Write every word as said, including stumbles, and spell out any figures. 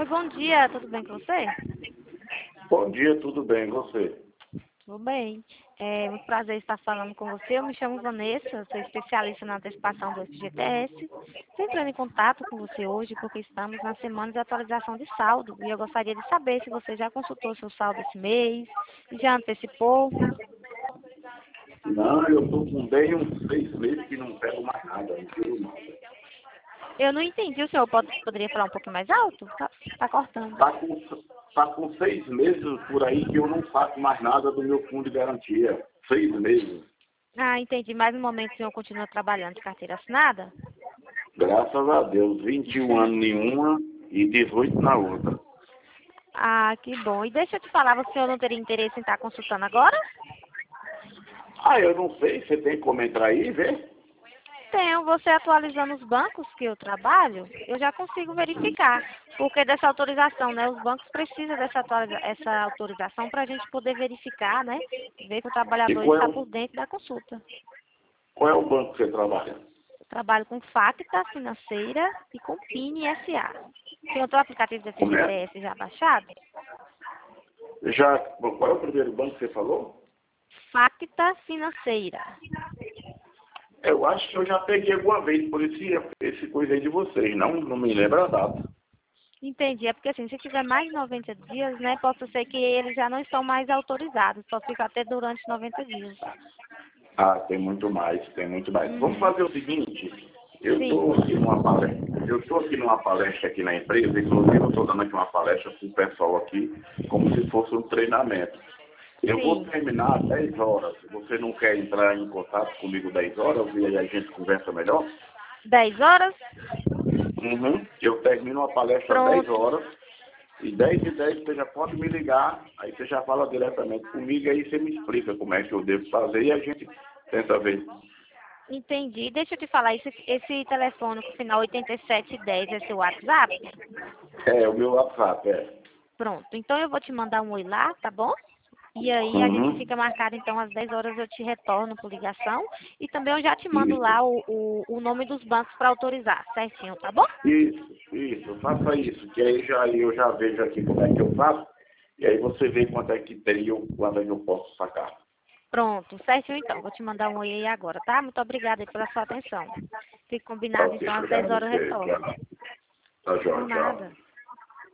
bom dia, tudo bem com você? Bom dia, tudo bem, e você? Tudo bem. É muito prazer estar falando com você. Eu me chamo Vanessa, sou especialista na antecipação do F G T S. Estou entrando em contato com você hoje porque estamos na semana de atualização de saldo e eu gostaria de saber se você já consultou seu saldo esse mês, já antecipou. Não, eu tô com bem uns seis meses que não pego mais nada, não tiro nada. Eu não entendi, o senhor pode, poderia falar um pouquinho mais alto? Tá, tá cortando. Tá com, tá com seis meses por aí que eu não faço mais nada do meu fundo de garantia. Seis meses. Ah, entendi. Mas no momento o senhor continua trabalhando de carteira assinada? Graças a Deus, vinte e um anos em uma e dezoito na outra. Ah, que bom. E deixa eu te falar, o senhor não teria interesse em estar consultando agora? Ah, eu não sei, você tem como entrar aí e ver? Tenho, você atualizando os bancos que eu trabalho, eu já consigo verificar. Porque dessa autorização, né? Os bancos precisam dessa atualiza essa autorização para a gente poder verificar, né? Ver que o E trabalhador qual é está o, por dentro da consulta. qual é o banco que você trabalha? Eu trabalho com Facta Financeira e com P I N S A. Tem outro aplicativo da Como é? F G T S já baixado? Já, qual é o primeiro banco que você falou? Facta Financeira. Eu acho que eu já peguei alguma vez por esse, esse coisa aí de vocês, não, não me lembro a data. Entendi. É porque assim, se tiver mais de noventa dias, né, possa ser que eles já não estão mais autorizados, só fica até durante noventa dias. Ah, tem muito mais, tem muito mais. Vamos Uhum. fazer o seguinte, eu Sim, estou aqui numa palestra, eu estou aqui numa palestra aqui na empresa, inclusive eu estou dando aqui uma palestra para o pessoal aqui, como se fosse um treinamento. Eu vou sim. terminar às dez horas. Se você não quer entrar em contato comigo dez horas e aí a gente conversa melhor? Dez horas? Uhum. Eu termino a palestra às dez Pronto. horas. E dez e dez você já pode me ligar, aí você já fala diretamente comigo, aí você me explica como é que eu devo fazer e a gente tenta ver. Entendi. Deixa eu te falar, esse, esse telefone com o final oitenta e sete dez é seu WhatsApp? É, o meu WhatsApp, é. Pronto. Então eu vou te mandar um oi lá, tá bom? E aí a gente Uhum. fica marcado, então, às dez horas eu te retorno por ligação. E também eu já te mando Isso, lá o, o, o nome dos bancos para autorizar, certinho, tá bom? isso, isso, faça isso, que aí já, eu já vejo aqui como é que eu faço, e aí você vê quanto é que tem e eu- quanto é que eu posso sacar. Pronto, certinho então. Vou te mandar um oi aí agora, tá? Muito obrigada aí pela sua atenção. Fique Tá combinado, ok, então, às dez obrigado a horas eu você. retorno. Tchau. Tá, Por João, tchau. nada.